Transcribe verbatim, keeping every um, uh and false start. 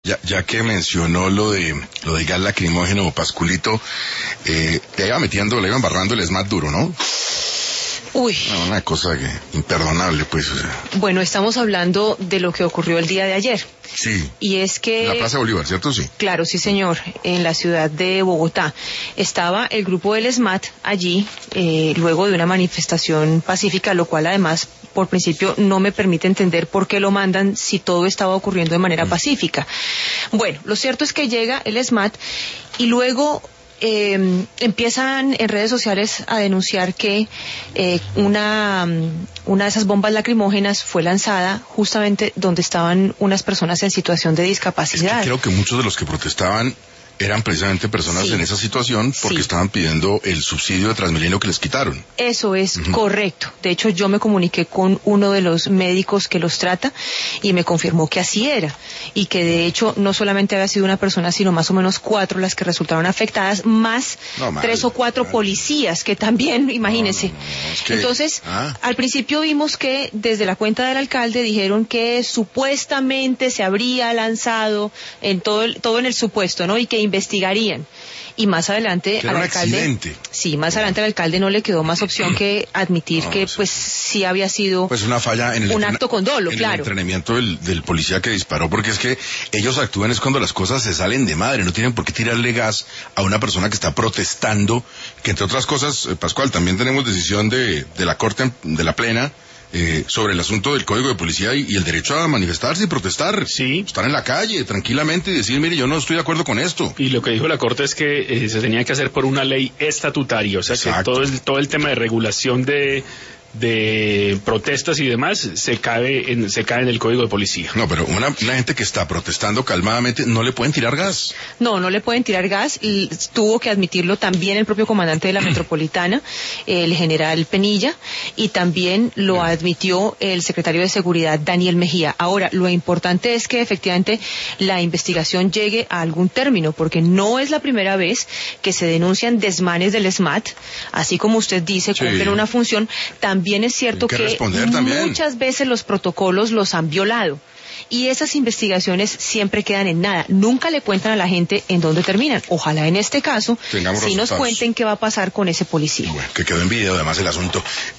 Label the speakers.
Speaker 1: Ya, ya que mencionó lo de lo de gas lacrimógeno, Pasculito, eh, le iba metiendo, le iba embarrando el ESMAD duro, ¿no?
Speaker 2: Uy.
Speaker 1: No, una cosa que imperdonable, pues. O sea.
Speaker 2: Bueno, estamos hablando de lo que ocurrió el día de ayer.
Speaker 1: Sí.
Speaker 2: Y es que...
Speaker 1: En la Plaza Bolívar, ¿cierto? Sí.
Speaker 2: Claro, sí, señor, en la ciudad de Bogotá. Estaba el grupo del ESMAD allí, eh, luego de una manifestación pacífica, lo cual además, por principio, no me permite entender por qué lo mandan si todo estaba ocurriendo de manera mm. pacífica. Bueno, lo cierto es que llega el ESMAD y luego... Eh, empiezan en redes sociales a denunciar que eh, una, una de esas bombas lacrimógenas fue lanzada justamente donde estaban unas personas en situación de discapacidad.
Speaker 1: Es que creo que muchos de los que protestaban eran precisamente personas sí. en esa situación porque sí. estaban pidiendo el subsidio de Transmilenio que les quitaron.
Speaker 2: Eso es uh-huh. correcto. De hecho, yo me comuniqué con uno de los médicos que los trata y me confirmó que así era. Y que de hecho no solamente había sido una persona, sino más o menos cuatro las que resultaron afectadas, más no, mal, tres o cuatro mal. policías que también, imagínense.
Speaker 1: No, no, no, es que...
Speaker 2: Entonces, ¿Ah? al principio vimos que desde la cuenta del alcalde dijeron que supuestamente se habría lanzado en todo el, todo en el supuesto, ¿no? Y que investigarían. Y más adelante al alcalde
Speaker 1: accidente.
Speaker 2: sí más adelante al alcalde no le quedó más opción que admitir no, que sí. pues sí había sido
Speaker 1: pues una falla en el
Speaker 2: un acto con dolo,
Speaker 1: en
Speaker 2: claro.
Speaker 1: el entrenamiento del, del policía que disparó, porque es que ellos actúan es cuando las cosas se salen de madre, no tienen por qué tirarle gas a una persona que está protestando, que entre otras cosas, eh, Pascual, también tenemos decisión de, de la Corte de la Plena Eh, sobre el asunto del Código de Policía y, y el derecho a manifestarse y protestar.
Speaker 3: Sí.
Speaker 1: Estar en la calle tranquilamente y decir, mire, yo no estoy de acuerdo con esto.
Speaker 3: Y lo que dijo la Corte es que eh, se tenía que hacer por una ley estatutaria, o sea Exacto. que todo el, todo el tema de regulación de de protestas y demás se cae en se cae en el Código de Policía.
Speaker 1: No, pero una, una gente que está protestando calmadamente no le pueden tirar gas.
Speaker 2: No, no le pueden tirar gas. Y tuvo que admitirlo también el propio comandante de la Metropolitana, el general Penilla, y también lo admitió el secretario de Seguridad, Daniel Mejía. Ahora, lo importante es que efectivamente la investigación llegue a algún término, porque no es la primera vez que se denuncian desmanes del ESMAD, así como usted dice,
Speaker 1: sí.
Speaker 2: cumplen una función. También También es cierto
Speaker 1: que,
Speaker 2: que
Speaker 1: también.
Speaker 2: muchas veces los protocolos los han violado y esas investigaciones siempre quedan en nada. Nunca le cuentan a la gente en dónde terminan. Ojalá en este caso sí nos cuenten qué va a pasar con ese policía.
Speaker 1: Bueno, que quedó en video además el asunto.